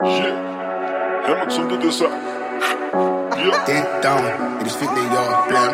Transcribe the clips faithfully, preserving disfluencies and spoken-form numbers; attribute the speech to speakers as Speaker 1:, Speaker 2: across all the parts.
Speaker 1: Shit, helemaal som doet dus aan. Ja.
Speaker 2: Dit down, it is fit that y'all blam.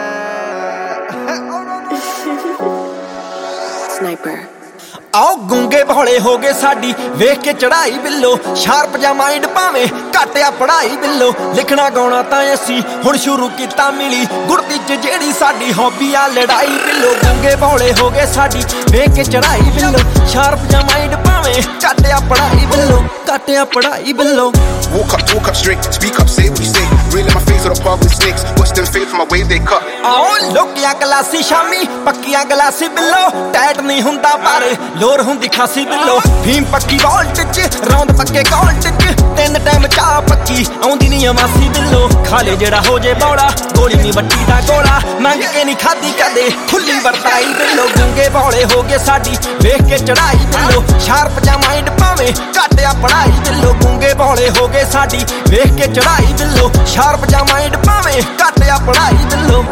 Speaker 3: Sniper.
Speaker 4: आओ गूंगे भोले हो गए साडी वेख के चढ़ाई बिल्लो शार्प जा माइंड भावे घटिया पढ़ाई बिल्लो लिखना गाउणा तां असीं हुण शुरू कीता मिली गुरदी च जेड़ी साडी हॉबी आ लड़ाई बिल्लो गूंगे भोले हो गए साडी वेख के चढ़ाई बिल्लो शार्प जा माइंड भावे घटिया पढ़ाई बिल्लो घटिया पढ़ाई बिल्लो
Speaker 2: Walk up, talk up straight, speak up, say what you say. Real in my face with a park with snakes. Watch them fade from my way they cut.
Speaker 4: आओ लोकिया गलासी शामी पक्किया गलासी बिल्लो टैट नहीं हुंदा पर लोर हुंदी खासी बिल्लो भीम पक्की वॉल्ट च रौंद पक्के कॉल्ट च तीन टाइम चाह पक्की आउंदी नहीं अमासी बिल्लो खाले जेड़ा हो जे बौड़ा गोली नहीं वट्टी दा गोला मंग के नहीं खादी कदे खुली वरताई बिल्लो गूंगे भोले हो गए साडी वेख के चढ़ाई बिल्लो शार्प जा माइंड भावे घटिया पढ़ाई बिल्लो गूंगे भोले हो गए साडी वेख के चढ़ाई बिल्लो शार्प जा माइंड भावे घटिया पढ़ाई बिल्लो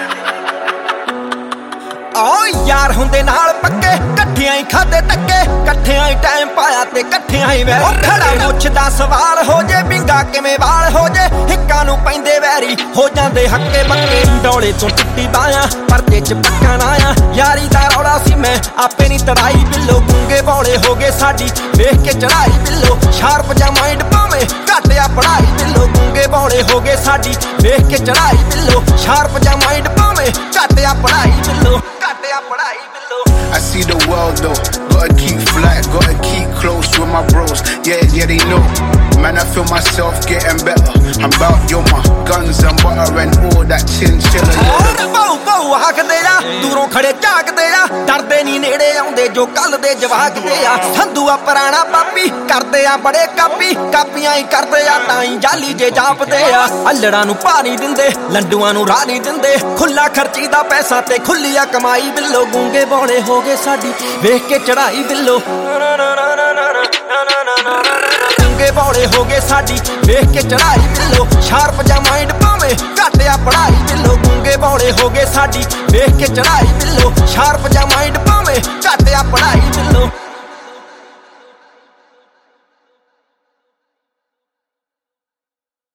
Speaker 4: आओ यार हुंदे नाल पक्के कट्ठियां ही खादे टक्के कट्ठियां ही टाइम पाया ते कट्ठियां ही वैरी खड़ा मुछ दा सवाल हो जे बिंगा किवें वाल हो जे हिक्कां नूं पैंदे वैरी हो जांदे हक्के बक्के डोले तो टुੱਟੀ बायां परदे च पक्का ना आया यारी दा रौला सी मैं आपे नहीं तड़ाई बिल्लो गूंगे भोले हो गए साडी वेख के चढ़ाई बिल्लो शार्प जा माइंड भावे घटिया पढ़ाई बिल्लो गूंगे भोले हो गए साडी वेख के चढ़ाई बिल्लो शार्प जा माइंड भावे घटिया पढ़ाई बिल्लो घटिया पढ़ाई बिल्लो
Speaker 2: I see the world though, gotta keep fly, gotta keep close with my bros. Yeah, yeah, they know. Man, I feel myself getting better. I'm about yo, my guns and butter and all that chinchilla.
Speaker 4: ਬਹੁ ਬਹੁ ਹੱਕਦੇ ਆ ਦੂਰੋਂ ਖੜੇ ਝਾਕਦੇ ਆ ਡਰਦੇ ਨਹੀਂ ਨੇੜੇ ਆਉਂਦੇ ਜੋ ਕੱਲ ਦੇ ਜਵਾਕਦੇ ਆ ਸੰਧੂਆ ਪੁਰਾਣਾ ਪਾਪੀ ਕਰਦੇ ਆ ਬੜੇ ਕਾਪੀ ਕਾਪੀਆਂ ਹੀ ਕਰਦੇ ਆ ਤਾਂ ਹੀ ਜਾਲੀ ਜੇ ਜਾਪਦੇ ਆ ਅਲੜਾਂ ਨੂੰ ਪਾ ਨਹੀਂ ਦਿੰਦੇ ਲੰਡੂਆਂ ਨੂੰ ਰਾਹ ਨਹੀਂ ਦਿੰਦੇ ਖੁੱਲਾ ਖਰਚੀ ਦਾ ਪੈਸਾ ਤੇ ਖੁੱਲੀ ਆ ਕਮਾਈ ਬਿੱਲੋ ਗੂੰਗੇ ਭੋਲੇ ਹੋ ਗਏ ਸਾਡੀ ਵੇਖ ਕੇ ਚੜਾਈ ਬਿੱਲੋ गूंगे भोले हो गए साडी वेख के चढ़ाई बिल्लो शार्प जा माइंड भावे घटिया पढ़ाई बिल्लो गूंगे भोले हो गए साडी वेख के चढ़ाई बिल्लो शार्प